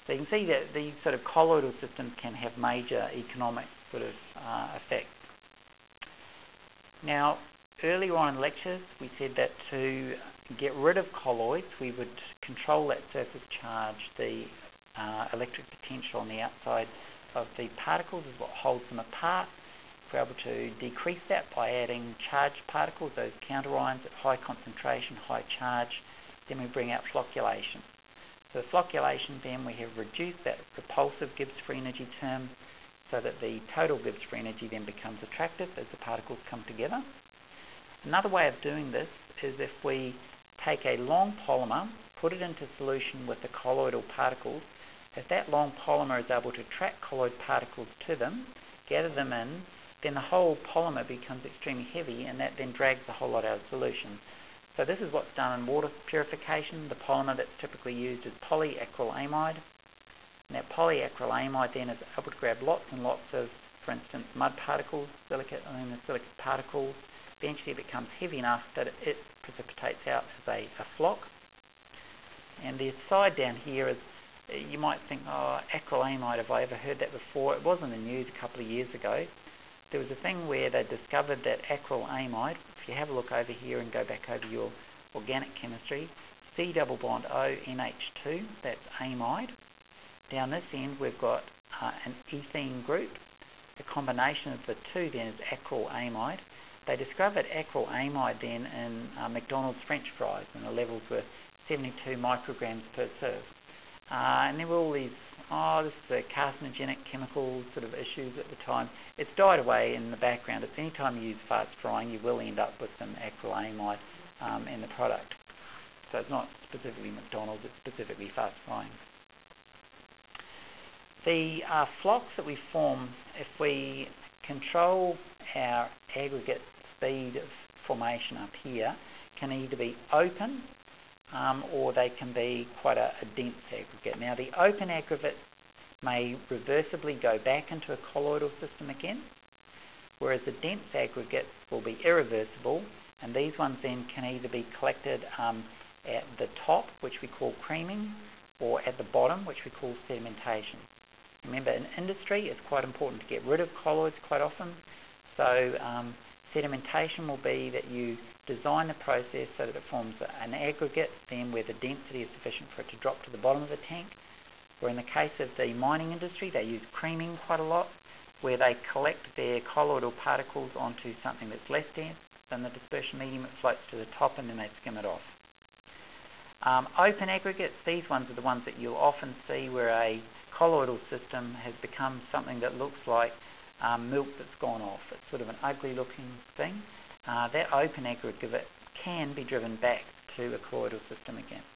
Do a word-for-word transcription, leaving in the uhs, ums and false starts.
So you can see that these sort of colloidal systems can have major economic sort of uh, effects. Now, earlier on in lectures, we said that to get rid of colloids, we would control that surface charge. The uh, electric potential on the outside of the particles is what holds them apart. If we're able to decrease that by adding charged particles, those counter-ions at high concentration, high charge, then we bring out flocculation. So the flocculation, then we have reduced that repulsive Gibbs free energy term so that the total Gibbs free energy then becomes attractive as the particles come together. Another way of doing this is if we take a long polymer, put it into solution with the colloidal particles. If that long polymer is able to attract colloid particles to them, gather them in, then the whole polymer becomes extremely heavy, and that then drags a whole lot out of solution. So this is what's done in water purification. The polymer that's typically used is polyacrylamide. And that polyacrylamide then is able to grab lots and lots of, for instance, mud particles, silicate, silicate particles. Eventually it becomes heavy enough that it, it precipitates out as a, a flock. And the side down here is, you might think, oh, acrylamide, have I ever heard that before? It was in the news a couple of years ago. There was a thing where they discovered that acrylamide, if you have a look over here and go back over your organic chemistry, C double bond O N H two, that's amide. Down this end we've got uh, an ethene group. The combination of the two then is acrylamide. They discovered acrylamide then in uh, McDonald's French fries, and the levels were seventy-two micrograms per serve. Uh, and there were all these, oh, this is a carcinogenic chemical sort of issues at the time. It's died away in the background. It's any time you use fast frying, you will end up with some acrylamide um, in the product. So it's not specifically McDonald's, it's specifically fast frying. The uh, flocks that we form, if we control our aggregate speed of formation up here, can either be open um, or they can be quite a, a dense aggregate. Now the open aggregate may reversibly go back into a colloidal system again, whereas the dense aggregates will be irreversible, and these ones then can either be collected um, at the top, which we call creaming, or at the bottom, which we call sedimentation. Remember, in industry, it's quite important to get rid of colloids quite often. So um, sedimentation will be that you design the process so that it forms an aggregate, then where the density is sufficient for it to drop to the bottom of the tank. Where in the case of the mining industry, they use creaming quite a lot, where they collect their colloidal particles onto something that's less dense than the dispersion medium. It floats to the top and then they skim it off. Um, open aggregates, these ones are the ones that you'll often see where a colloidal system has become something that looks like um, milk that's gone off. It's sort of an ugly looking thing. Uh, that open aggregate can be driven back to a colloidal system again.